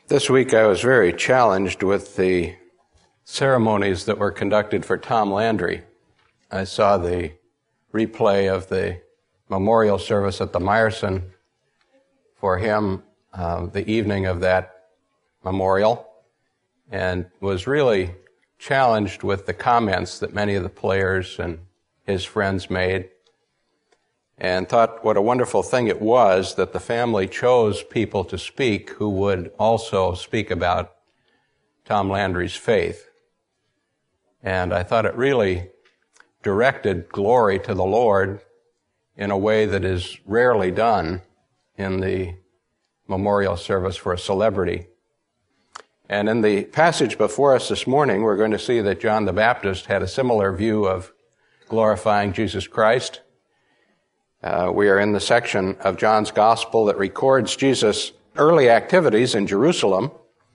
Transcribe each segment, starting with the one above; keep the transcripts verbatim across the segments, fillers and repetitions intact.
This week I was very challenged with the ceremonies that were conducted for Tom Landry. I saw the replay of the memorial service at the Meyerson for him uh, the evening of that memorial, and was really challenged with the comments that many of the players and his friends made, and thought what a wonderful thing it was that the family chose people to speak who would also speak about Tom Landry's faith. And I thought it really directed glory to the Lord in a way that is rarely done in the memorial service for a celebrity. And in the passage before us this morning, we're going to see that John the Baptist had a similar view of glorifying Jesus Christ. Uh, we are in the section of John's Gospel that records Jesus' early activities in Jerusalem.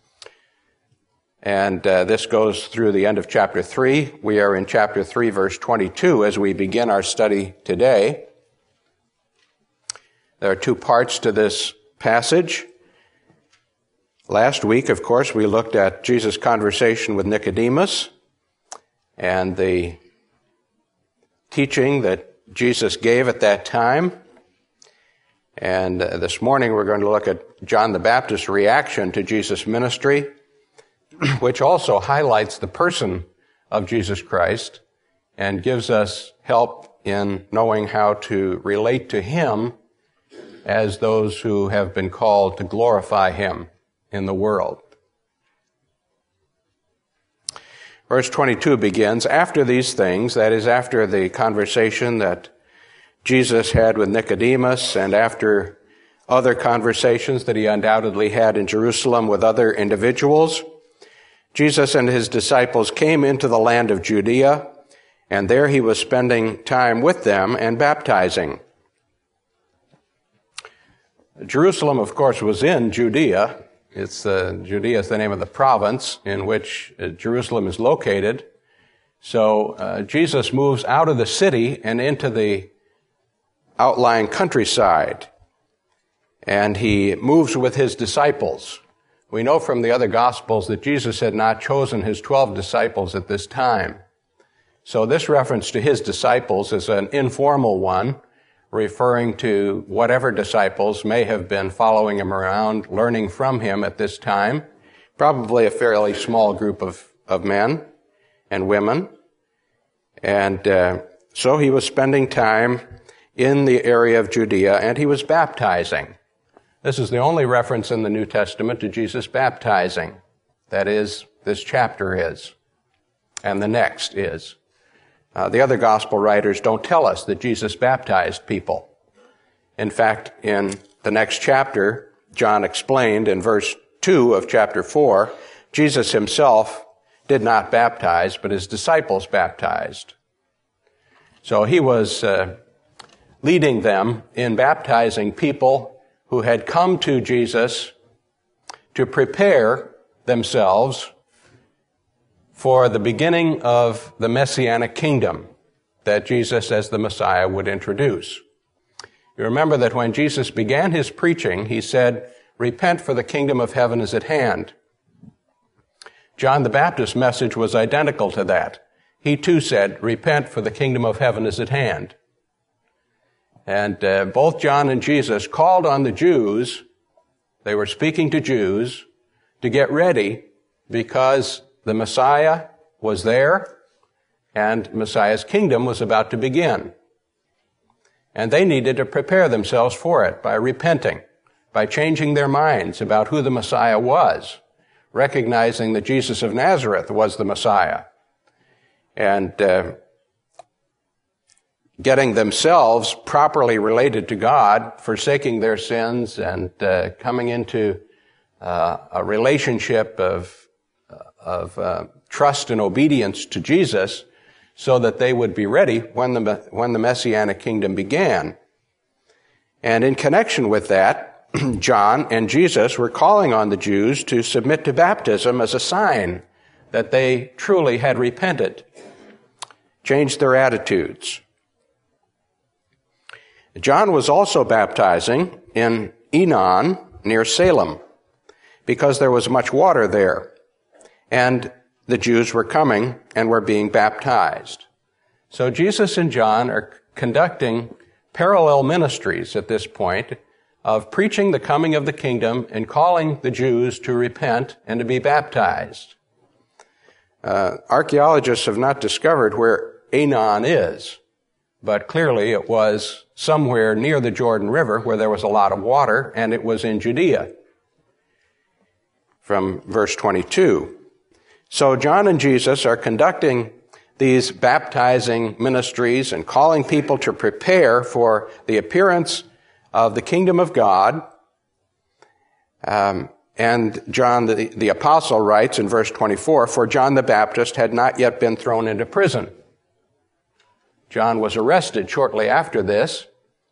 And uh, this goes through the end of chapter three. We are in chapter three, verse twenty-two, as we begin our study today. There are two parts to this passage. Last week, of course, we looked at Jesus' conversation with Nicodemus and the teaching that Jesus gave at that time. And uh, this morning we're going to look at John the Baptist's reaction to Jesus' ministry, which also highlights the person of Jesus Christ and gives us help in knowing how to relate to him as those who have been called to glorify him in the world. Verse twenty-two begins, after these things, that is, after the conversation that Jesus had with Nicodemus and after other conversations that he undoubtedly had in Jerusalem with other individuals, Jesus and his disciples came into the land of Judea, and there he was spending time with them and baptizing. Jerusalem, of course, was in Judea. It's uh, Judea is the name of the province in which uh, Jerusalem is located. So uh, Jesus moves out of the city and into the outlying countryside, and he moves with his disciples. We know from the other Gospels that Jesus had not chosen his twelve disciples at this time. So this reference to his disciples is an informal one, referring to whatever disciples may have been following him around, learning from him at this time, probably a fairly small group of, of men and women. And uh, so he was spending time in the area of Judea, and he was baptizing. This is the only reference in the New Testament to Jesus baptizing. That is, this chapter is, and the next is. Uh, the other gospel writers don't tell us that Jesus baptized people. In fact, in the next chapter, John explained in verse two of chapter four, Jesus himself did not baptize, but his disciples baptized. So he was uh, leading them in baptizing people who had come to Jesus to prepare themselves for the beginning of the Messianic kingdom that Jesus as the Messiah would introduce. You remember that when Jesus began his preaching, he said, "Repent, for the kingdom of heaven is at hand." John the Baptist's message was identical to that. He too said, "Repent, for the kingdom of heaven is at hand." And uh, both John and Jesus called on the Jews, they were speaking to Jews, to get ready because the Messiah was there and Messiah's kingdom was about to begin. And they needed to prepare themselves for it by repenting, by changing their minds about who the Messiah was, recognizing that Jesus of Nazareth was the Messiah, and uh, getting themselves properly related to God, forsaking their sins and uh, coming into uh, a relationship of of uh, trust and obedience to Jesus so that they would be ready when the when the Messianic kingdom began. And in connection with that, John and Jesus were calling on the Jews to submit to baptism as a sign that they truly had repented, changed their attitudes. John was also baptizing in Enon near Salem. because there was much water there, and the Jews were coming and were being baptized. So Jesus and John are conducting parallel ministries at this point of preaching the coming of the kingdom and calling the Jews to repent and to be baptized. Uh, archaeologists have not discovered where Aenon is, but clearly it was somewhere near the Jordan River where there was a lot of water, and it was in Judea. From verse twenty-two. So John and Jesus are conducting these baptizing ministries and calling people to prepare for the appearance of the kingdom of God. Um, and John the, the apostle writes in verse twenty-four, "For John the Baptist had not yet been thrown into prison." John was arrested shortly after this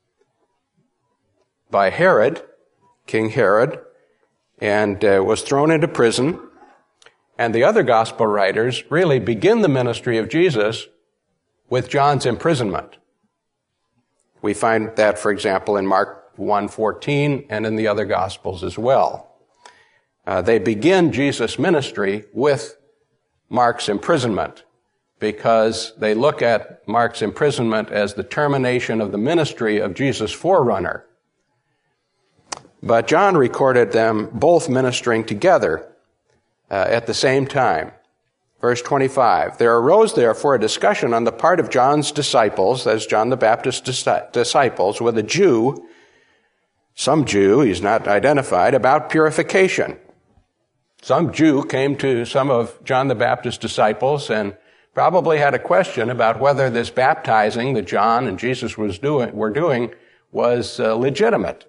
by Herod, King Herod, and uh, was thrown into prison. And the other gospel writers really begin the ministry of Jesus with John's imprisonment. We find that, for example, in Mark one fourteen and in the other gospels as well. Uh, they begin Jesus' ministry with Mark's imprisonment because they look at Mark's imprisonment as the termination of the ministry of Jesus' forerunner. But John recorded them both ministering together uh, at the same time. Verse twenty-five, "There arose therefore a discussion on the part of John's disciples," that's John the Baptist's disciples, "with a Jew," some Jew, he's not identified, "about purification." Some Jew came to some of John the Baptist's disciples and probably had a question about whether this baptizing that John and Jesus was doing, were doing was uh, legitimate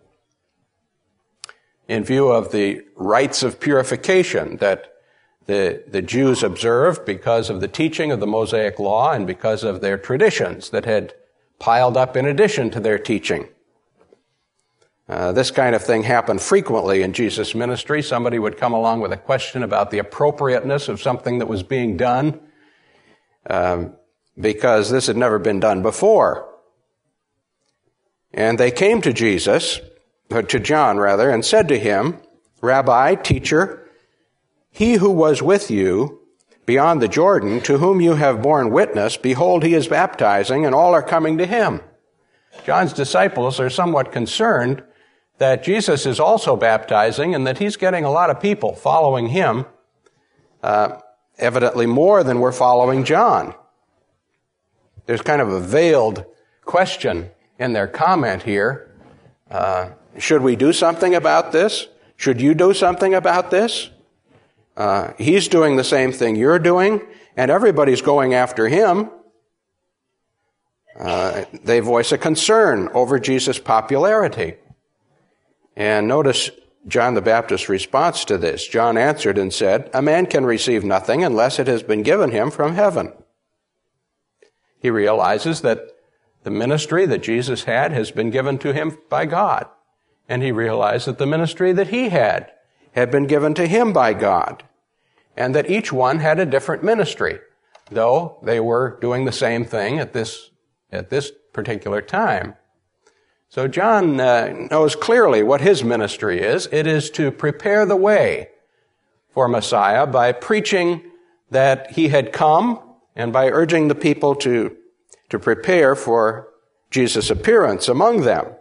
in view of the rites of purification that the, the Jews observed because of the teaching of the Mosaic Law and because of their traditions that had piled up in addition to their teaching. Uh, this kind of thing happened frequently in Jesus' ministry. Somebody would come along with a question about the appropriateness of something that was being done um, because this had never been done before. And they came to Jesus, or to John rather, and said to him, "Rabbi, teacher, he who was with you beyond the Jordan, to whom you have borne witness, behold, he is baptizing, and all are coming to him." John's disciples are somewhat concerned that Jesus is also baptizing and that he's getting a lot of people following him, uh, evidently more than we're following John. There's kind of a veiled question in their comment here. Uh, should we do something about this? Should you do something about this? Uh, he's doing the same thing you're doing, and everybody's going after him. Uh, they voice a concern over Jesus' popularity. And notice John the Baptist's response to this. John answered and said, "A man can receive nothing unless it has been given him from heaven." He realizes that the ministry that Jesus had has been given to him by God. And he realized that the ministry that he had had been given to him by God. And that each one had a different ministry, though they were doing the same thing at this, at this particular time. So John uh, knows clearly what his ministry is. It is to prepare the way for Messiah by preaching that he had come and by urging the people to, to prepare for Jesus' appearance among them.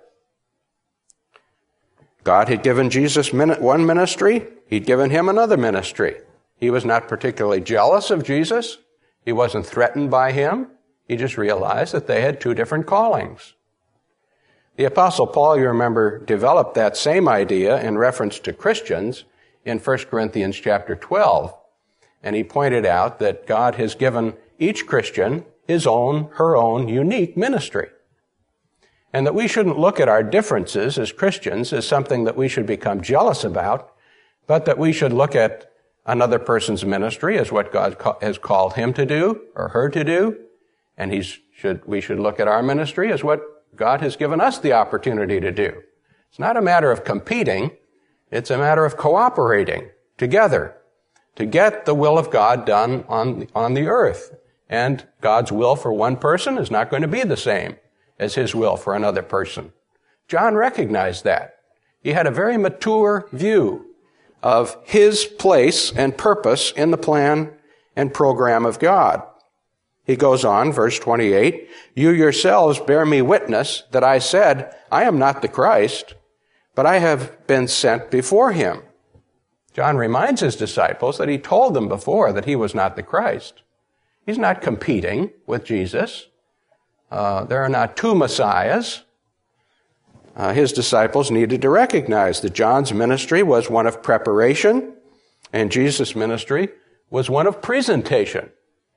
God had given Jesus one ministry. He'd given him another ministry. He was not particularly jealous of Jesus. He wasn't threatened by him. He just realized that they had two different callings. The Apostle Paul, you remember, developed that same idea in reference to Christians in First Corinthians chapter twelve. And he pointed out that God has given each Christian his own, her own unique ministry. And that we shouldn't look at our differences as Christians as something that we should become jealous about, but that we should look at another person's ministry as what God has called him to do or her to do. And he should, we should look at our ministry as what God has given us the opportunity to do. It's not a matter of competing. It's a matter of cooperating together to get the will of God done on, on the earth. And God's will for one person is not going to be the same as his will for another person. John recognized that. He had a very mature view of his place and purpose in the plan and program of God. He goes on, verse twenty-eight, "You yourselves bear me witness that I said, I am not the Christ, but I have been sent before him." John reminds his disciples that he told them before that he was not the Christ. He's not competing with Jesus. Uh, there are not two Messiahs. Uh, his disciples needed to recognize that John's ministry was one of preparation, and Jesus' ministry was one of presentation.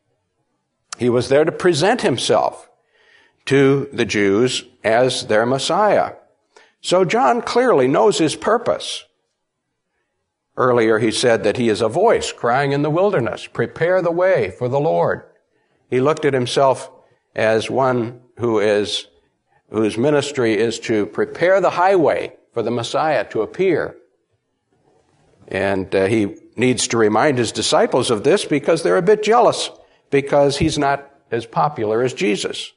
He was there to present himself to the Jews as their Messiah. So John clearly knows his purpose. Earlier he said that he is a voice crying in the wilderness, "Prepare the way for the Lord." He looked at himself as one who is, whose ministry is to prepare the highway for the Messiah to appear. And uh, he needs to remind his disciples of this because they're a bit jealous because he's not as popular as Jesus.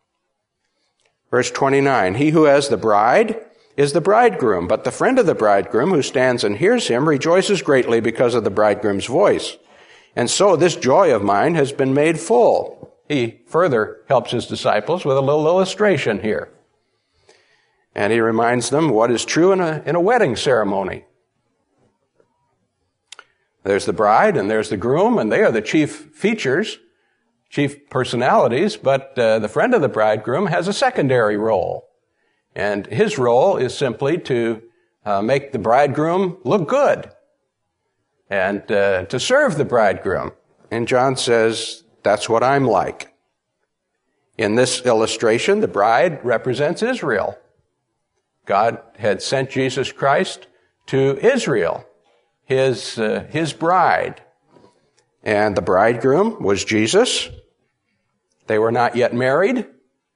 Verse twenty-nine, "He who has the bride is the bridegroom, but the friend of the bridegroom who stands and hears him rejoices greatly because of the bridegroom's voice. And so this joy of mine has been made full." He further helps his disciples with a little illustration here. And he reminds them what is true in a, in a wedding ceremony. There's the bride and there's the groom, and they are the chief features, chief personalities, but uh, the friend of the bridegroom has a secondary role. And his role is simply to uh, make the bridegroom look good and uh, to serve the bridegroom. And John says, that's what I'm like. In this illustration, the bride represents Israel. God had sent Jesus Christ to Israel, his, uh, his bride. And the bridegroom was Jesus. They were not yet married,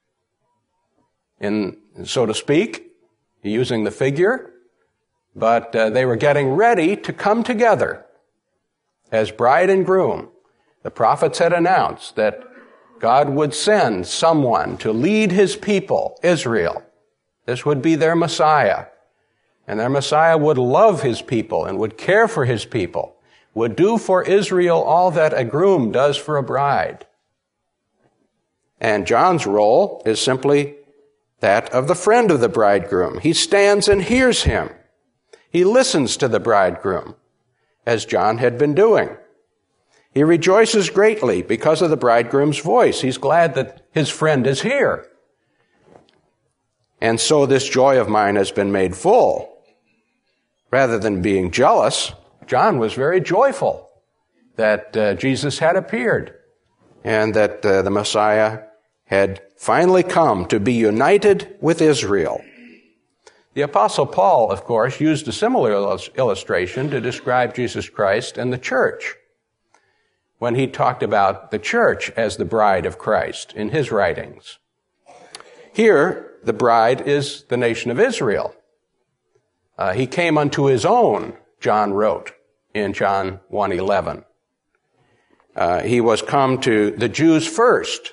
in, so to speak, using the figure, but uh, they were getting ready to come together as bride and groom. The prophets had announced that God would send someone to lead his people, Israel. This would be their Messiah. And their Messiah would love his people and would care for his people, would do for Israel all that a groom does for a bride. And John's role is simply that of the friend of the bridegroom. He stands and hears him. He listens to the bridegroom, as John had been doing. He rejoices greatly because of the bridegroom's voice. He's glad that his friend is here. And so this joy of mine has been made full. Rather than being jealous, John was very joyful that uh, Jesus had appeared and that uh, the Messiah had finally come to be united with Israel. The Apostle Paul, of course, used a similar illustration to describe Jesus Christ and the church when he talked about the church as the bride of Christ in his writings. Here, the bride is the nation of Israel. Uh, he came unto his own, John wrote in John one eleven. Uh, he was come to the Jews first.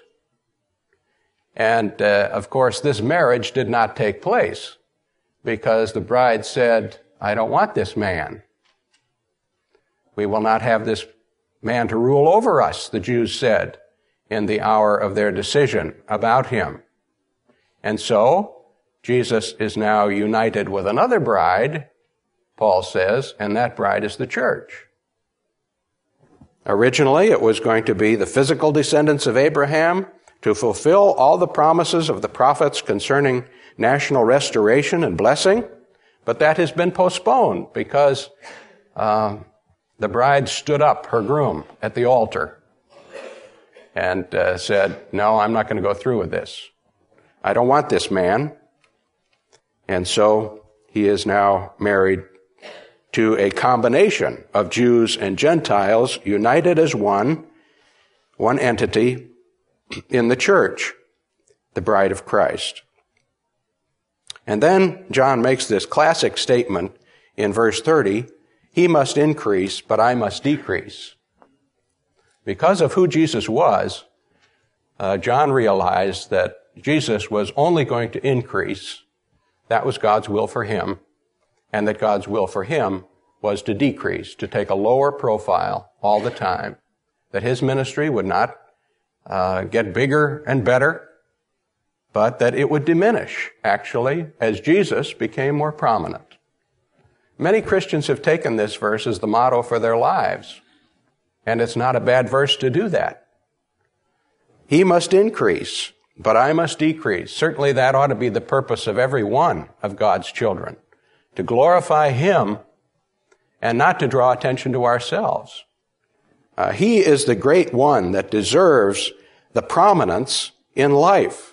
And, uh, of course, this marriage did not take place because the bride said, I don't want this man. We will not have this man to rule over us, the Jews said in the hour of their decision about him. And so, Jesus is now united with another bride, Paul says, and that bride is the church. Originally, it was going to be the physical descendants of Abraham to fulfill all the promises of the prophets concerning national restoration and blessing, but that has been postponed because uh, the bride stood up her groom at the altar and uh, said, no, I'm not going to go through with this. I don't want this man. And so he is now married to a combination of Jews and Gentiles united as one, one entity in the church, the bride of Christ. And then John makes this classic statement in verse thirty, he must increase, but I must decrease. Because of who Jesus was, uh, John realized that Jesus was only going to increase. That was God's will for him, and that God's will for him was to decrease, to take a lower profile all the time, that his ministry would not uh, get bigger and better, but that it would diminish, actually, as Jesus became more prominent. Many Christians have taken this verse as the motto for their lives, and it's not a bad verse to do that. He must increase, but I must decrease. Certainly that ought to be the purpose of every one of God's children, to glorify Him and not to draw attention to ourselves. Uh, he is the great one that deserves the prominence in life.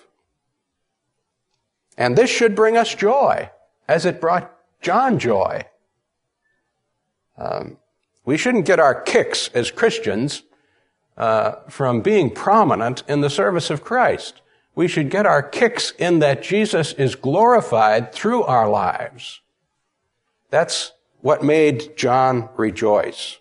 And this should bring us joy, as it brought John joy. Um, we shouldn't get our kicks as Christians uh, from being prominent in the service of Christ. We should get our kicks in that Jesus is glorified through our lives. That's what made John rejoice.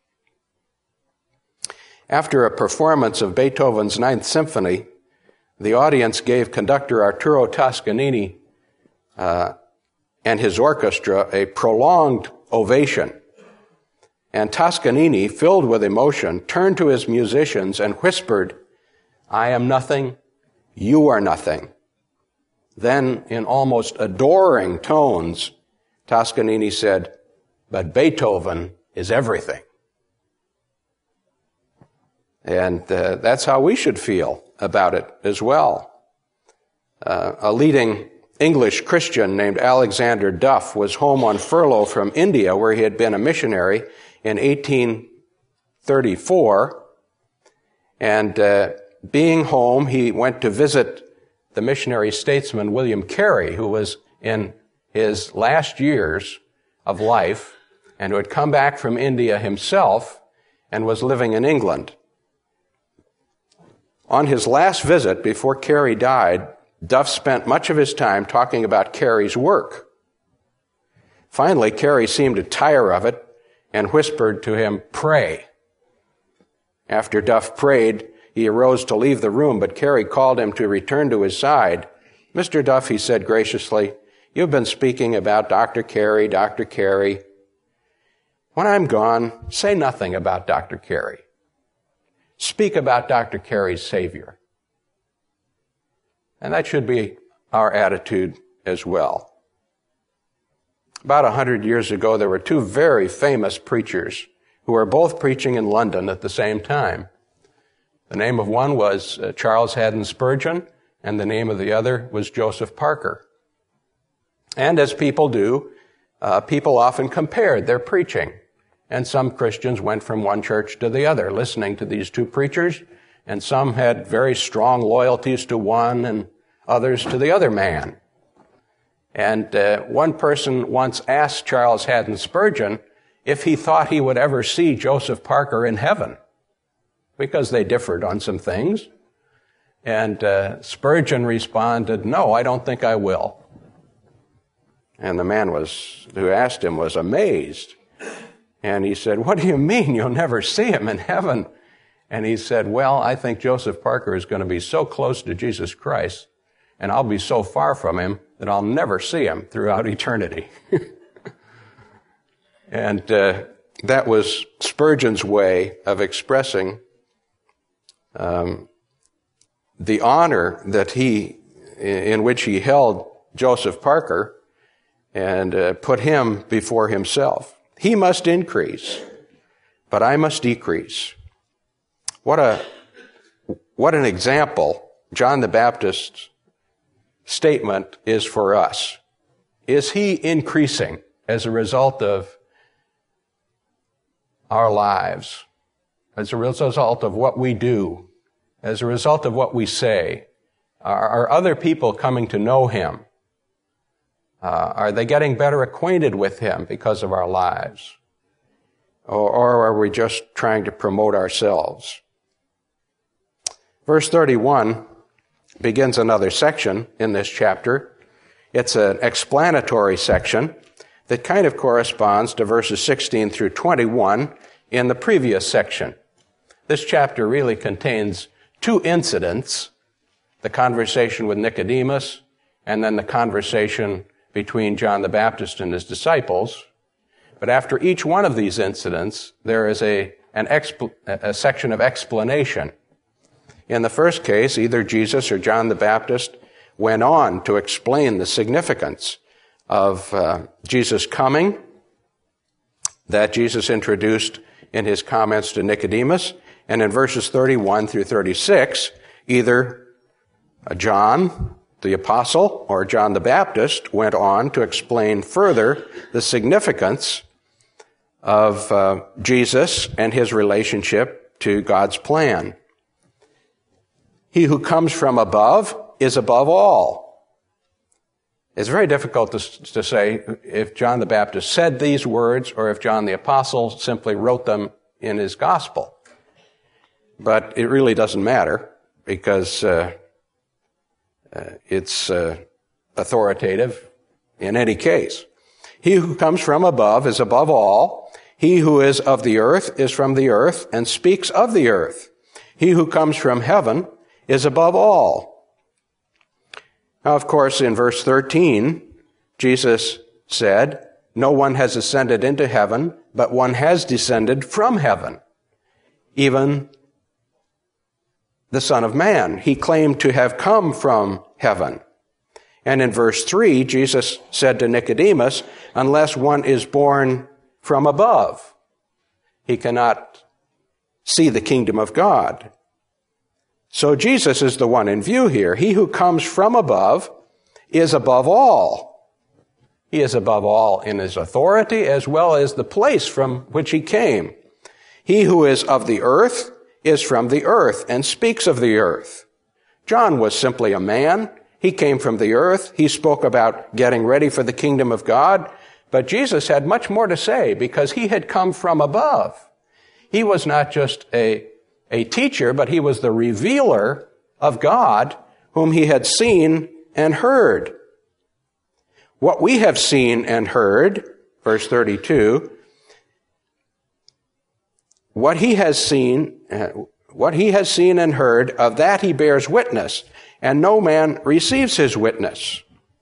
After a performance of Beethoven's Ninth Symphony, the audience gave conductor Arturo Toscanini uh, and his orchestra a prolonged ovation. And Toscanini, filled with emotion, turned to his musicians and whispered, "I am nothing, you are nothing." Then, in almost adoring tones, Toscanini said, "But Beethoven is everything." And uh, that's how we should feel about it as well. Uh, a leading English Christian named Alexander Duff was home on furlough from India, where he had been a missionary in eighteen thirty-four. And uh, being home, he went to visit the missionary statesman William Carey, who was in his last years of life and who had come back from India himself and was living in England. On his last visit, before Carey died, Duff spent much of his time talking about Carey's work. Finally, Carey seemed to tire of it and whispered to him, "Pray." After Duff prayed, he arose to leave the room, but Carey called him to return to his side. "Mister Duff," he said graciously, "you've been speaking about Doctor Carey, Doctor Carey. When I'm gone, say nothing about Doctor Carey. Speak about Doctor Carey's Savior." And that should be our attitude as well. About a hundred years ago, there were two very famous preachers who were both preaching in London at the same time. The name of one was uh, Charles Haddon Spurgeon, and the name of the other was Joseph Parker. And as people do, uh, people often compared their preaching. And some Christians went from one church to the other, listening to these two preachers, and some had very strong loyalties to one and others to the other man. And uh, one person once asked Charles Haddon Spurgeon if he thought he would ever see Joseph Parker in heaven, because they differed on some things. And uh, Spurgeon responded, "No, I don't think I will." And the man was who asked him was amazed. And he said, "What do you mean you'll never see him in heaven?" And he said, "Well, I think Joseph Parker is going to be so close to Jesus Christ, and I'll be so far from him that I'll never see him throughout eternity." And uh, that was Spurgeon's way of expressing um, the honor that he, in which he held Joseph Parker and uh, put him before himself. He must increase, but I must decrease. What a, what an example John the Baptist's statement is for us. Is he increasing as a result of our lives, as a result of what we do, as a result of what we say? Are, are other people coming to know him? Uh, are they getting better acquainted with him because of our lives? Or, or are we just trying to promote ourselves? Verse thirty-one begins another section in this chapter. It's an explanatory section that kind of corresponds to verses sixteen through twenty-one in the previous section. This chapter really contains two incidents, the conversation with Nicodemus and then the conversation between John the Baptist and his disciples. But after each one of these incidents, there is a, an expl- a section of explanation. In the first case, either Jesus or John the Baptist went on to explain the significance of uh, Jesus' coming that Jesus introduced in his comments to Nicodemus. And in verses thirty-one through thirty-six, either John the Apostle or John the Baptist went on to explain further the significance of uh, Jesus and his relationship to God's plan. He who comes from above is above all. It's very difficult to, to say if John the Baptist said these words or if John the Apostle simply wrote them in his gospel. But it really doesn't matter because uh, uh, it's uh, authoritative in any case. He who comes from above is above all. He who is of the earth is from the earth and speaks of the earth. He who comes from heaven is above all. Now, of course, in verse thirteen, Jesus said, "No one has ascended into heaven, but one has descended from heaven, even the Son of Man." He claimed to have come from heaven. And in verse three, Jesus said to Nicodemus, "Unless one is born from above, he cannot see the kingdom of God." So Jesus is the one in view here. He who comes from above is above all. He is above all in his authority as well as the place from which he came. He who is of the earth is from the earth and speaks of the earth. John was simply a man. He came from the earth. He spoke about getting ready for the kingdom of God. But Jesus had much more to say because he had come from above. He was not just a a teacher, but he was the revealer of God whom he had seen and heard. What we have seen and heard, verse thirty-two, what he has seen, uh, what he has seen and heard, of that he bears witness, and no man receives his witness.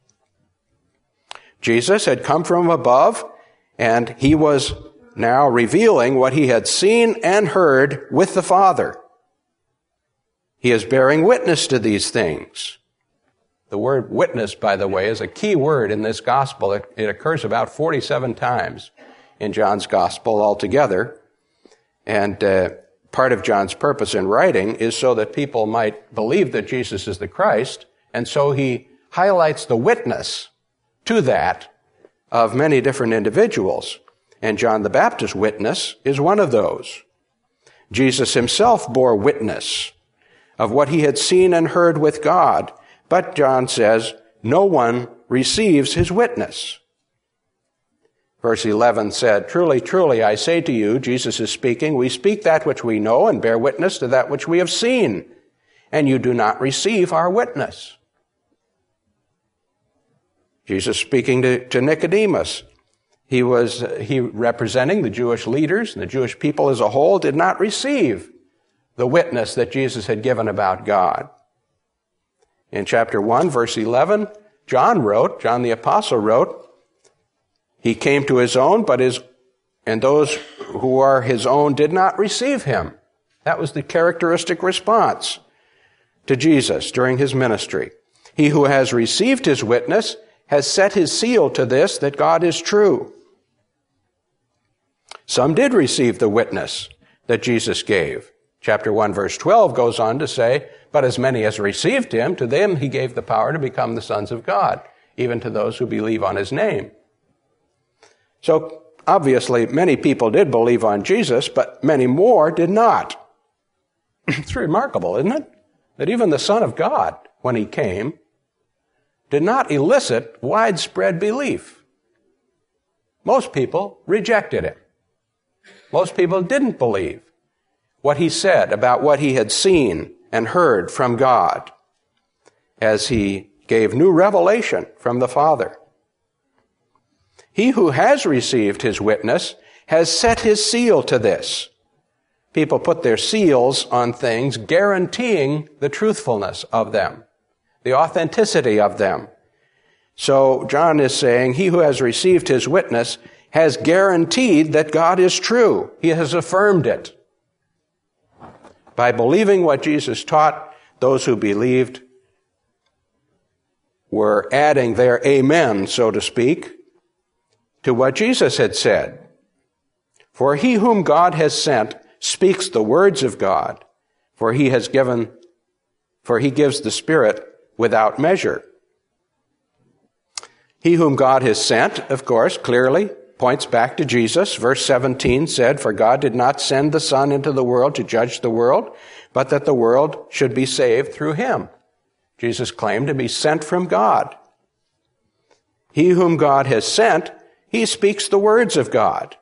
Jesus had come from above, and he was now revealing what he had seen and heard with the Father. He is bearing witness to these things. The word witness, by the way, is a key word in this gospel. It, it occurs about forty-seven times in John's gospel altogether. And uh, part of John's purpose in writing is so that people might believe that Jesus is the Christ, and so he highlights the witness to that of many different individuals. And John the Baptist's witness is one of those. Jesus himself bore witness of what he had seen and heard with God. But John says, no one receives his witness. Verse eleven said, "Truly, truly, I say to you," Jesus is speaking, "we speak that which we know and bear witness to that which we have seen, and you do not receive our witness." Jesus speaking to, to Nicodemus. He was, he representing the Jewish leaders and the Jewish people as a whole did not receive the witness that Jesus had given about God. In chapter one, verse eleven, John wrote, John the Apostle wrote, "He came to his own, but his, and those who are his own did not receive him." That was the characteristic response to Jesus during his ministry. "He who has received his witness has set his seal to this, that God is true." Some did receive the witness that Jesus gave. Chapter one, verse twelve goes on to say, "But as many as received him, to them he gave the power to become the sons of God, even to those who believe on his name." So, obviously, many people did believe on Jesus, but many more did not. It's remarkable, isn't it? That even the Son of God, when he came, did not elicit widespread belief. Most people rejected him. Most people didn't believe what he said about what he had seen and heard from God as he gave new revelation from the Father. He who has received his witness has set his seal to this. People put their seals on things guaranteeing the truthfulness of them, the authenticity of them. So John is saying, he who has received his witness has guaranteed that God is true. He has affirmed it. By believing what Jesus taught, those who believed were adding their amen, so to speak, to what Jesus had said. For he whom God has sent speaks the words of God, for he has given, for he gives the Spirit without measure. He whom God has sent, of course, clearly points back to Jesus. Verse seventeen said, for God did not send the Son into the world to judge the world, but that the world should be saved through him. Jesus claimed to be sent from God. He whom God has sent, he speaks the words of God.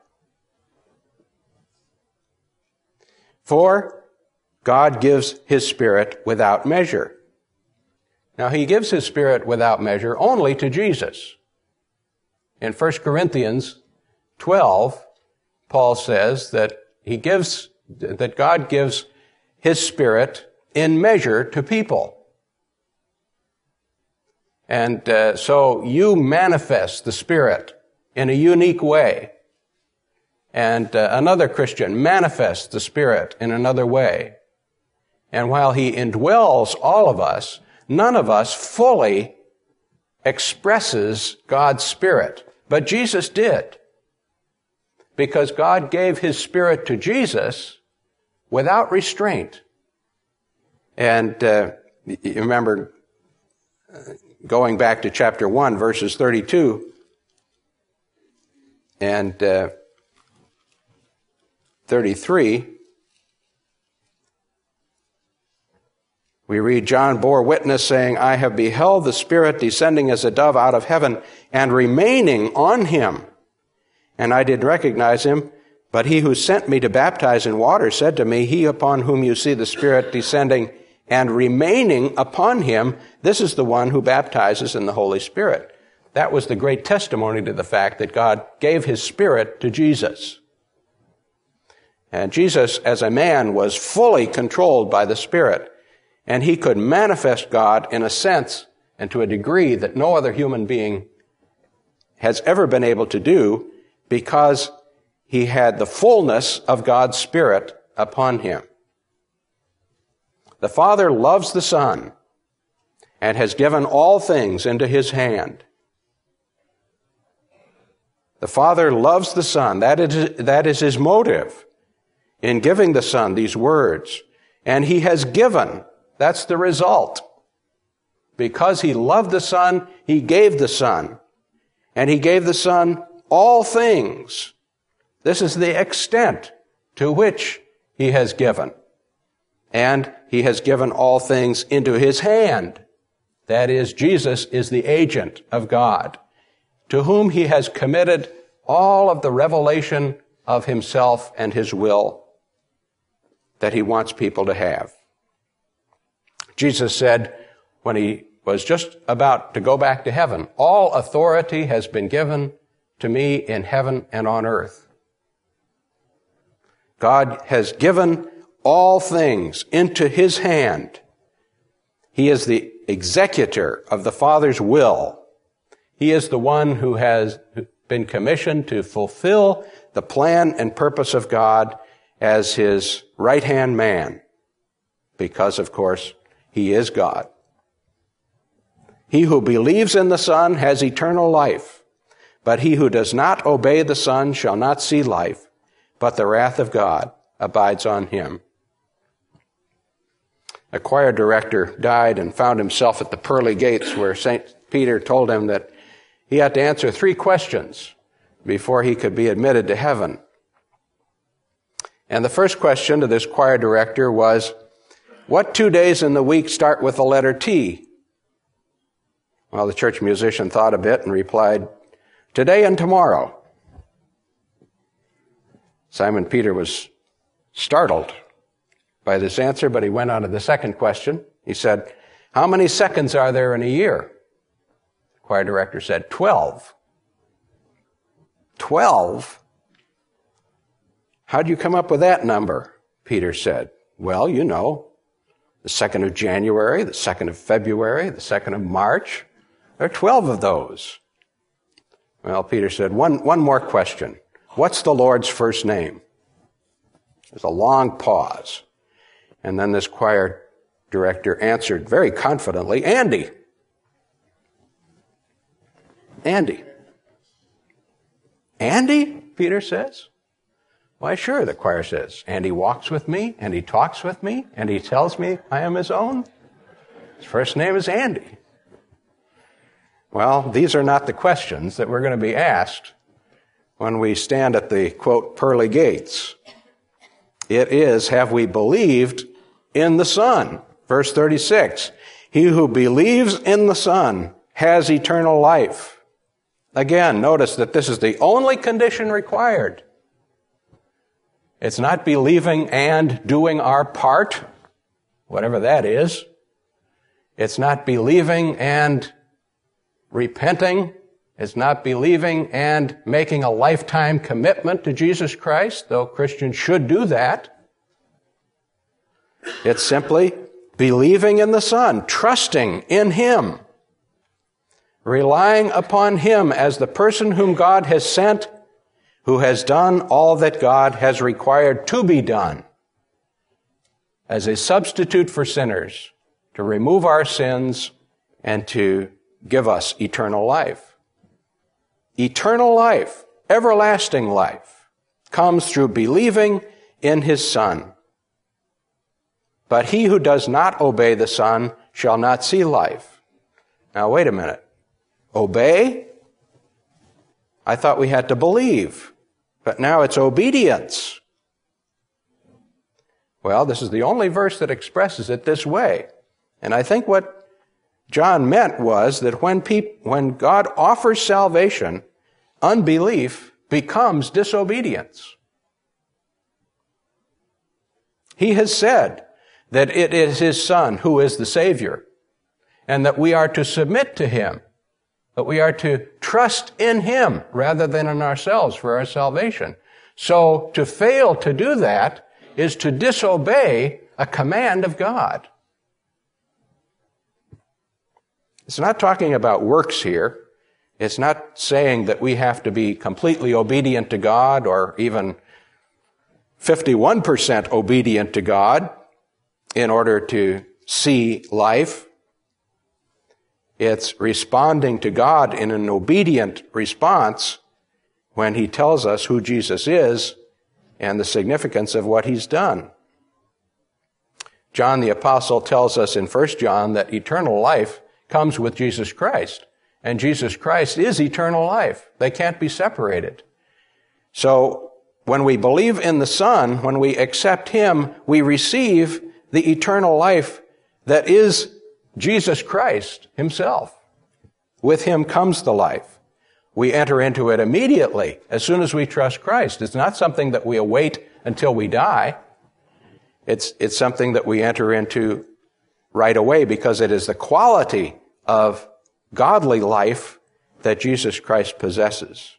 For God gives his Spirit without measure. Now, he gives his Spirit without measure only to Jesus. In First Corinthians twelve, Paul says that he gives, that God gives his Spirit in measure to people. And uh, so you manifest the Spirit in a unique way. And uh, another Christian manifests the Spirit in another way. And while he indwells all of us, none of us fully expresses God's Spirit. But Jesus did. Because God gave his Spirit to Jesus without restraint. And uh, you remember uh, going back to chapter one, verses thirty-two and uh, thirty-three, we read, John bore witness, saying, I have beheld the Spirit descending as a dove out of heaven and remaining on him. And I did recognize him, but he who sent me to baptize in water said to me, he upon whom you see the Spirit descending and remaining upon him, this is the one who baptizes in the Holy Spirit. That was the great testimony to the fact that God gave his Spirit to Jesus. And Jesus, as a man, was fully controlled by the Spirit. And he could manifest God in a sense and to a degree that no other human being has ever been able to do, because he had the fullness of God's Spirit upon him. The Father loves the Son and has given all things into his hand. The Father loves the Son. That is, that is his motive in giving the Son these words. And he has given. That's the result. Because he loved the Son, he gave the Son. And he gave the Son all things. This is the extent to which he has given. And he has given all things into his hand. That is, Jesus is the agent of God, to whom he has committed all of the revelation of himself and his will that he wants people to have. Jesus said, when he was just about to go back to heaven, all authority has been given to me in heaven and on earth. God has given all things into his hand. He is the executor of the Father's will. He is the one who has been commissioned to fulfill the plan and purpose of God as his right-hand man, because, of course, he is God. He who believes in the Son has eternal life, but he who does not obey the Son shall not see life, but the wrath of God abides on him. A choir director died and found himself at the pearly gates, where Saint Peter told him that he had to answer three questions before he could be admitted to heaven. And the first question to this choir director was, what two days in the week start with the letter T? Well, the church musician thought a bit and replied, today and tomorrow. Simon Peter was startled by this answer, but he went on to the second question. He said, how many seconds are there in a year? The choir director said, twelve. Twelve? How'd you come up with that number? Peter said. Well, you know, the second of January, the second of February, the second of March. There are twelve of those. Well, Peter said, one, one more question. What's the Lord's first name? There's a long pause. And then this choir director answered very confidently, Andy. Andy. Andy? Peter says. Why, sure, the choir says. And he walks with me, and he talks with me, and he tells me I am his own. His first name is Andy. Well, these are not the questions that we're going to be asked when we stand at the, quote, pearly gates. It is, have we believed in the Son? Verse thirty-six, he who believes in the Son has eternal life. Again, notice that this is the only condition required. It's not believing and doing our part, whatever that is. It's not believing and repenting. It's not believing and making a lifetime commitment to Jesus Christ, though Christians should do that. It's simply believing in the Son, trusting in Him, relying upon Him as the person whom God has sent, who has done all that God has required to be done, as a substitute for sinners, to remove our sins and to give us eternal life. Eternal life, everlasting life, comes through believing in His Son. But he who does not obey the Son shall not see life. Now, wait a minute. Obey? I thought we had to believe. But now it's obedience. Well, this is the only verse that expresses it this way. And I think what John meant was that when peop- when God offers salvation, unbelief becomes disobedience. He has said that it is His Son who is the Savior, and that we are to submit to Him, that we are to trust in Him rather than in ourselves for our salvation. So to fail to do that is to disobey a command of God. It's not talking about works here. It's not saying that we have to be completely obedient to God or even fifty-one percent obedient to God in order to see life. It's responding to God in an obedient response when He tells us who Jesus is and the significance of what He's done. John the Apostle tells us in First John that eternal life comes with Jesus Christ, and Jesus Christ is eternal life. They can't be separated. So when we believe in the Son, when we accept Him, we receive the eternal life that is Jesus Christ Himself. With Him comes the life. We enter into it immediately as soon as we trust Christ. It's not something that we await until we die. It's, it's something that we enter into right away because it is the quality of godly life that Jesus Christ possesses.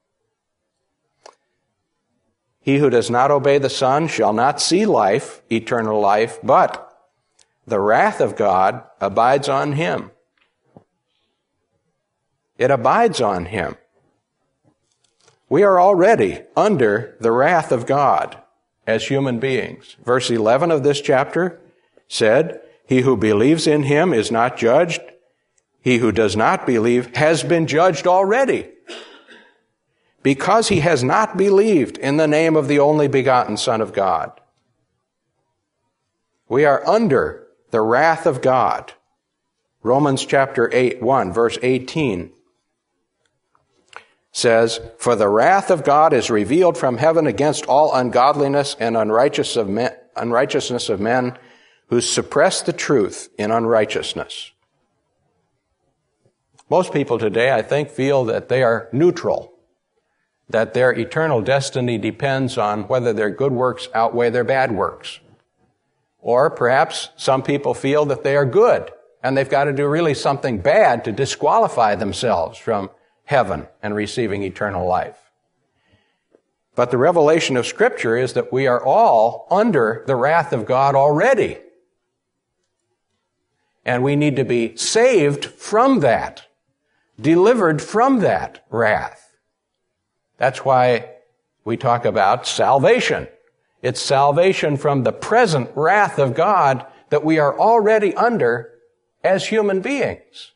He who does not obey the Son shall not see life, eternal life, but the wrath of God abides on him. It abides on him. We are already under the wrath of God as human beings. Verse eleven of this chapter said, "He who believes in Him is not judged. He who does not believe has been judged already, because he has not believed in the name of the only begotten Son of God." We are under the wrath of God. Romans chapter eight, one, verse eighteen says, "For the wrath of God is revealed from heaven against all ungodliness and unrighteous of men, unrighteousness of men who suppress the truth in unrighteousness." Most people today, I think, feel that they are neutral, that their eternal destiny depends on whether their good works outweigh their bad works. Or perhaps some people feel that they are good, and they've got to do really something bad to disqualify themselves from heaven and receiving eternal life. But the revelation of Scripture is that we are all under the wrath of God already. And we need to be saved from that. delivered from that wrath. That's why we talk about salvation. It's salvation from the present wrath of God that we are already under as human beings.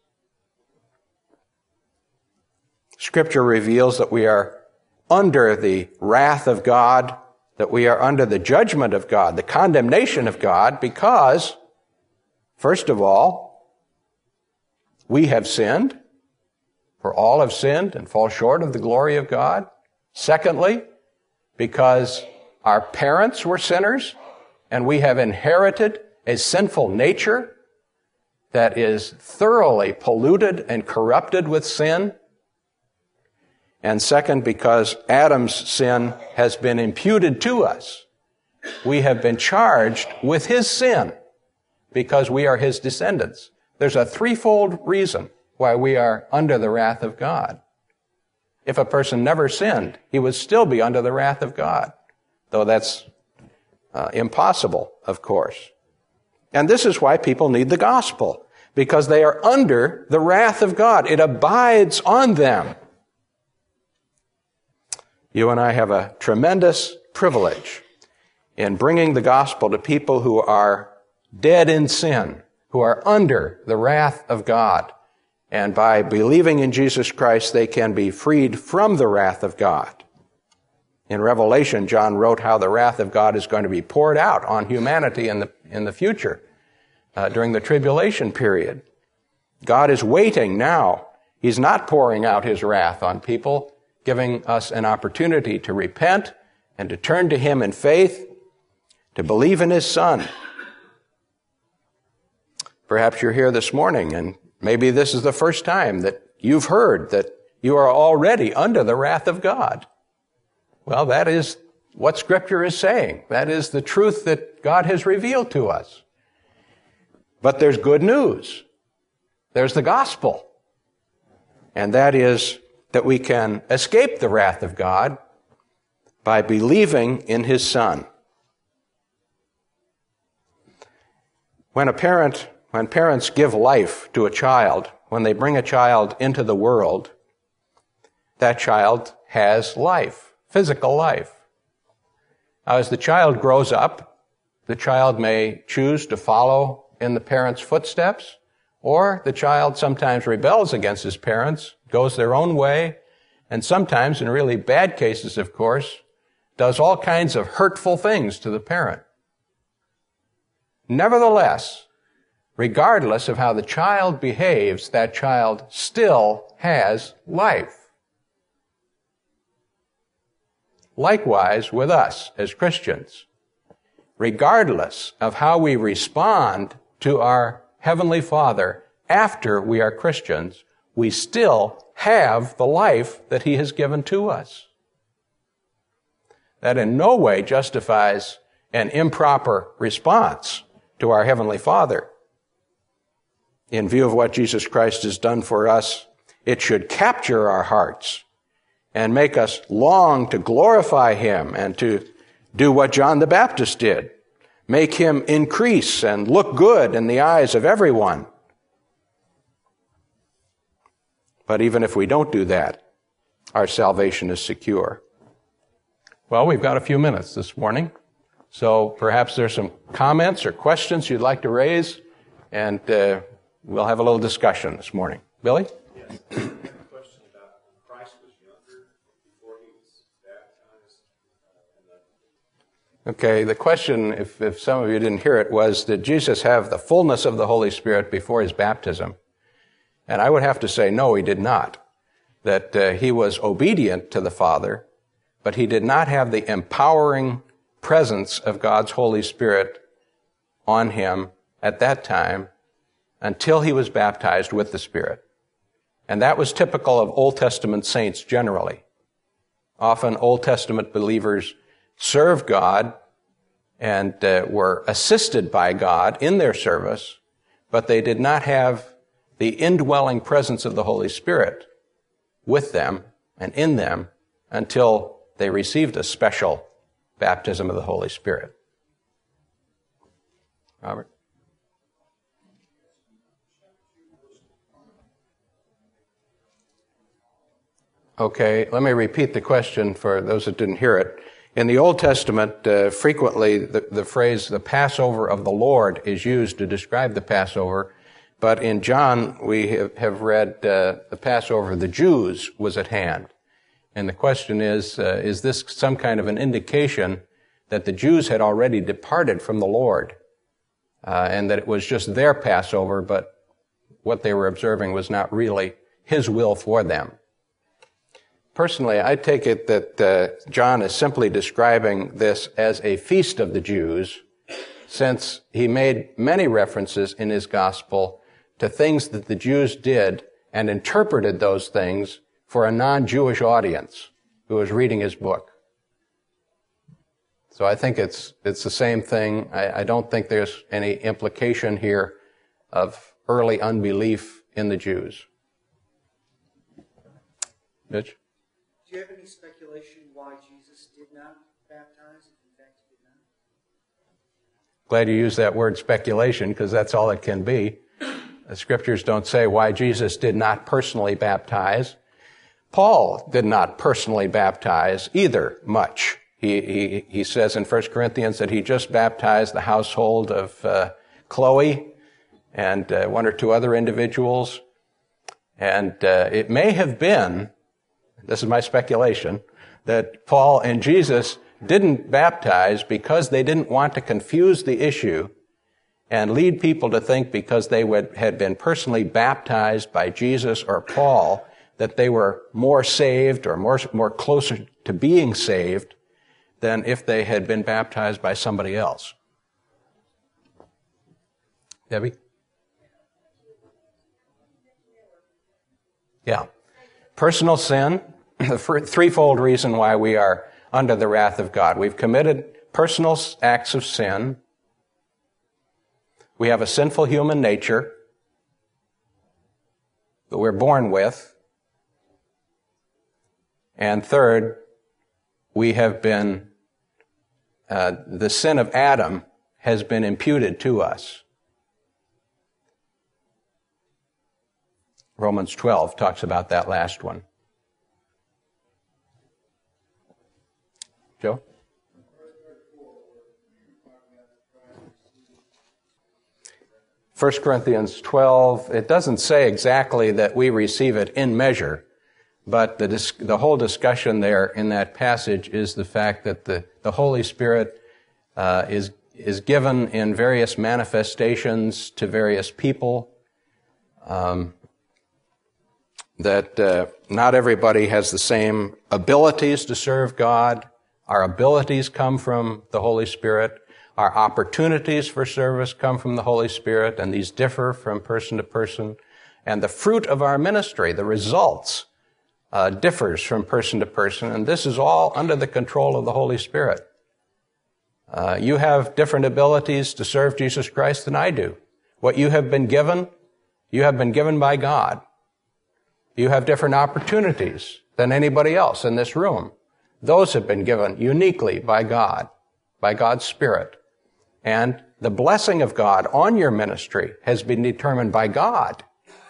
Scripture reveals that we are under the wrath of God, that we are under the judgment of God, the condemnation of God, because, first of all, we have sinned, for all have sinned and fall short of the glory of God. Secondly, because our parents were sinners, and we have inherited a sinful nature that is thoroughly polluted and corrupted with sin. And second, because Adam's sin has been imputed to us. We have been charged with his sin because we are his descendants. There's a threefold reason why we are under the wrath of God. If a person never sinned, he would still be under the wrath of God, though that's uh, impossible, of course. And this is why people need the gospel, because they are under the wrath of God. It abides on them. You and I have a tremendous privilege in bringing the gospel to people who are dead in sin, who are under the wrath of God. And by believing in Jesus Christ, they can be freed from the wrath of God. In Revelation, John wrote how the wrath of God is going to be poured out on humanity in the, in the future, uh, during the tribulation period. God is waiting now. He's not pouring out his wrath on people, giving us an opportunity to repent and to turn to him in faith, to believe in his Son. Perhaps you're here this morning, and maybe this is the first time that you've heard that you are already under the wrath of God. Well, that is what Scripture is saying. That is the truth that God has revealed to us. But there's good news. There's the gospel. And that is that we can escape the wrath of God by believing in his Son. When a parent, when parents give life to a child, when they bring a child into the world, that child has life, physical life. Now, as the child grows up, the child may choose to follow in the parent's footsteps, or the child sometimes rebels against his parents, goes their own way, and sometimes, in really bad cases, of course, does all kinds of hurtful things to the parent. Nevertheless, regardless of how the child behaves, that child still has life. Likewise with us as Christians, regardless of how we respond to our Heavenly Father after we are Christians, we still have the life that he has given to us. That in no way justifies an improper response to our Heavenly Father. In view of what Jesus Christ has done for us, it should capture our hearts and make us long to glorify him and to do what John the Baptist did, make him increase and look good in the eyes of everyone. But even if we don't do that, our salvation is secure. Well, we've got a few minutes this morning, so perhaps there's some comments or questions you'd like to raise, and uh, we'll have a little discussion this morning. Billy? Yes. I have a question about when Christ was younger, before he was baptized. Uh, Okay, the question, if, if some of you didn't hear it, was, did Jesus have the fullness of the Holy Spirit before his baptism? And I would have to say, no, he did not. That uh, he was obedient to the Father, but he did not have the empowering presence of God's Holy Spirit on him at that time until he was baptized with the Spirit. And that was typical of Old Testament saints generally. Often Old Testament believers served God and uh, were assisted by God in their service, but they did not have the indwelling presence of the Holy Spirit with them and in them until they received a special baptism of the Holy Spirit. Robert? Okay, let me repeat the question for those that didn't hear it. In the Old Testament, uh, frequently the, the phrase, the Passover of the Lord, is used to describe the Passover. But in John, we have, have read uh, the Passover of the Jews was at hand. And the question is, uh, is this some kind of an indication that the Jews had already departed from the Lord, uh, and that it was just their Passover, but what they were observing was not really His will for them? Personally, I take it that uh, John is simply describing this as a feast of the Jews, since he made many references in his gospel to things that the Jews did and interpreted those things for a non-Jewish audience who was reading his book. So I think it's it's the same thing. I, I don't think there's any implication here of early unbelief in the Jews. Mitch? Do you have any speculation why Jesus did not baptize, if in fact he did not? Glad you used that word speculation, because that's all it can be. The scriptures don't say why Jesus did not personally baptize. Paul did not personally baptize either much. He, he, he says in First Corinthians that he just baptized the household of uh, Chloe and uh, one or two other individuals. And uh, it may have been, this is my speculation, that Paul and Jesus didn't baptize because they didn't want to confuse the issue and lead people to think because they would, had been personally baptized by Jesus or Paul that they were more saved or more, more closer to being saved than if they had been baptized by somebody else. Debbie? Yeah. Personal sin, the threefold reason why we are under the wrath of God. We've committed personal acts of sin. We have a sinful human nature that we're born with. And third, we have been, uh, the sin of Adam has been imputed to us. Romans twelve talks about that last one. Joe? First Corinthians twelve, it doesn't say exactly that we receive it in measure, but the dis- the whole discussion there in that passage is the fact that the, the Holy Spirit uh, is is given in various manifestations to various people. Um, that uh, not everybody has the same abilities to serve God. Our abilities come from the Holy Spirit. Our opportunities for service come from the Holy Spirit, and these differ from person to person. And the fruit of our ministry, the results, uh, differs from person to person, and this is all under the control of the Holy Spirit. Uh, you have different abilities to serve Jesus Christ than I do. What you have been given, you have been given by God. You have different opportunities than anybody else in this room. Those have been given uniquely by God, by God's Spirit. And the blessing of God on your ministry has been determined by God.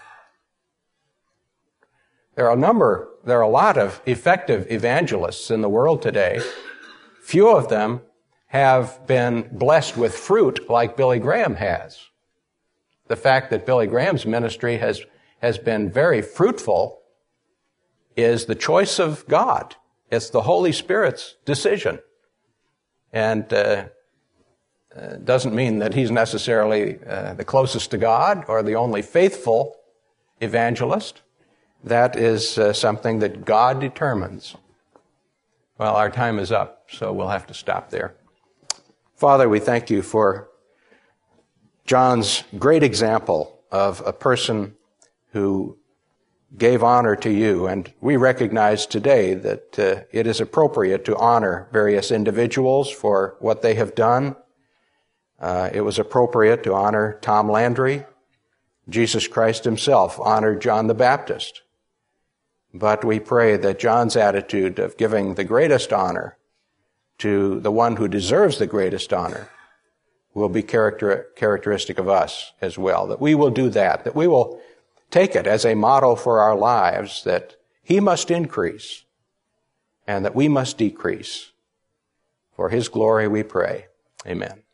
There are a number, there are a lot of effective evangelists in the world today. Few of them have been blessed with fruit like Billy Graham has. The fact that Billy Graham's ministry has, has been very fruitful is the choice of God. It's the Holy Spirit's decision. And uh, uh, doesn't mean that he's necessarily uh, the closest to God or the only faithful evangelist. That is uh, something that God determines. Well, our time is up, so we'll have to stop there. Father, we thank you for John's great example of a person who gave honor to you, and we recognize today that uh, it is appropriate to honor various individuals for what they have done. Uh, it was appropriate to honor Tom Landry. Jesus Christ himself honored John the Baptist. But we pray that John's attitude of giving the greatest honor to the one who deserves the greatest honor will be character, characteristic of us as well, that we will do that, that we will take it as a model for our lives, that he must increase and that we must decrease. For his glory we pray. Amen.